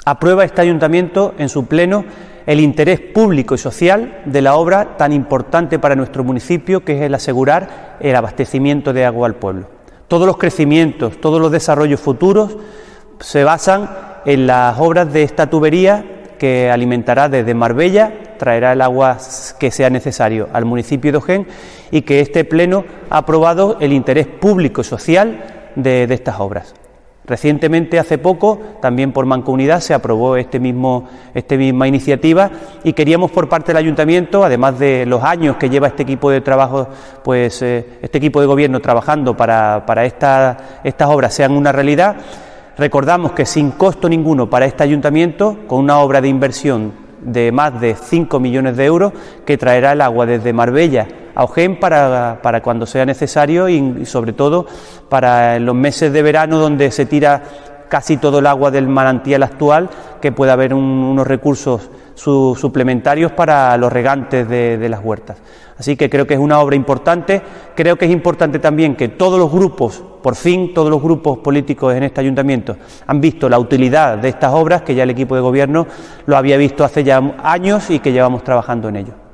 aprueba este ayuntamiento en su pleno el interés público y social de la obra tan importante para nuestro municipio, que es el asegurar el abastecimiento de agua al pueblo. Todos los crecimientos, todos los desarrollos futuros se basan en las obras de esta tubería que alimentará desde Marbella, traerá el agua que sea necesario al municipio de Ojén, y que este pleno ha aprobado el interés público y social de estas obras. Recientemente, hace poco, también por Mancomunidad se aprobó esta misma iniciativa, y queríamos por parte del Ayuntamiento, además de los años que lleva este equipo de trabajo, este equipo de gobierno trabajando para estas obras sean una realidad, recordamos que sin costo ninguno para este Ayuntamiento, con una obra de inversión de más de 5 millones de euros, que traerá el agua desde Marbella a Ojén para cuando sea necesario, y sobre todo para los meses de verano, donde se tira casi todo el agua del manantial actual, que pueda haber unos recursos suplementarios para los regantes de las huertas. Así que creo que es una obra importante. Creo que es importante también que todos los grupos, por fin todos los grupos políticos en este ayuntamiento, han visto la utilidad de estas obras, que ya el equipo de gobierno lo había visto hace ya años y que llevamos trabajando en ello.